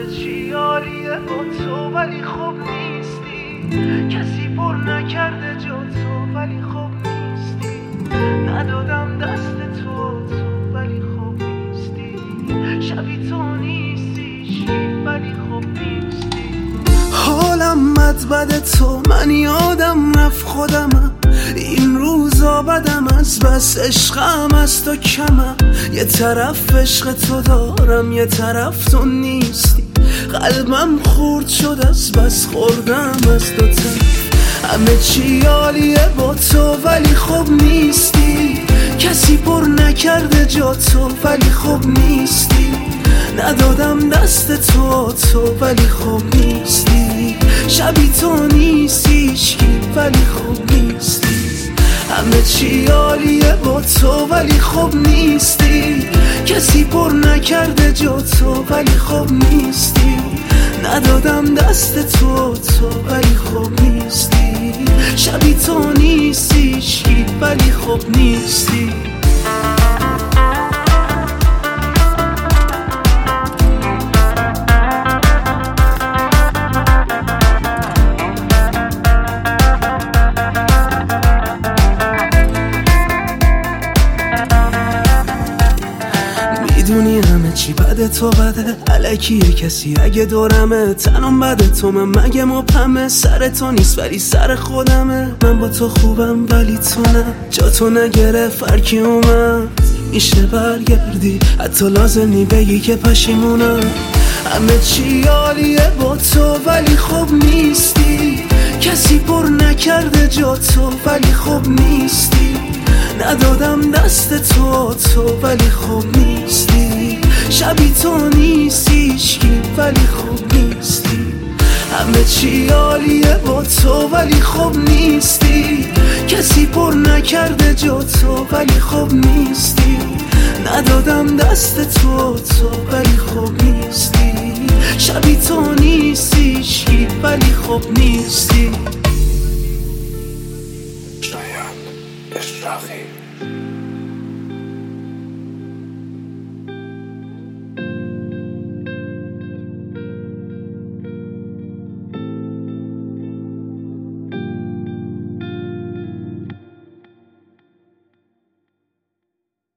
چی عالیه با تو ولی خوب نیستی، کسی پر نکرده جا تو ولی خوب نیستی، ندادم دست تو ولی خوب نیستی، شبی تو نیستی ولی خوب نیستی. حالم بد تو، من یادم رفت خودمم، این روزا بدم از بس عشقم از تو کمم، یه طرف عشق تو دارم یه طرف تو نیستی، قلبم خورد شد از بس خوردم از دو طرف، همه چی عالیه با تو ولی خوب نیستی، کسی پر نکرده جا تو ولی خوب نیستی، ندادم دست تو ولی خوب نیستی، شبی تو نیستی هیچکی ولی خوب نیستی، همه چی عالیه با تو ولی خوب نیستی، کسی پر نکرده جا تو ولی خوب نیستی، ندادم دست تو ولی خوب نیستی، شبی تو نیستی هیچکی ولی خوب نیستی. میدونی همه چی بده تو بده، الکیه کسی اگه دورمه، تنم بده تو من مگه مبهمه، سر تو نیست ولی سر خودمه، من با تو خوبم ولی تو نه، جا تو نگره فرکی اومد، میشه برگردی حتی لازم نی بگی که پشیمونم، همه چی عالیه با تو ولی خوب نیستی، کسی پر نکرده جا تو ولی خوب نیستی، ندادم دست تو ولی خوب نیستی، شبی تو نیستی هیچکی ولی خوب نیستی، همه چی عالیه با تو ولی خوب نیستی، کسی پر نکرده جا تو ولی خوب نیستی، ندادم دست تو ولی خوب نیستی، شبی تو نیستی هیچکی ولی خوب نیستی. شاید اشراقی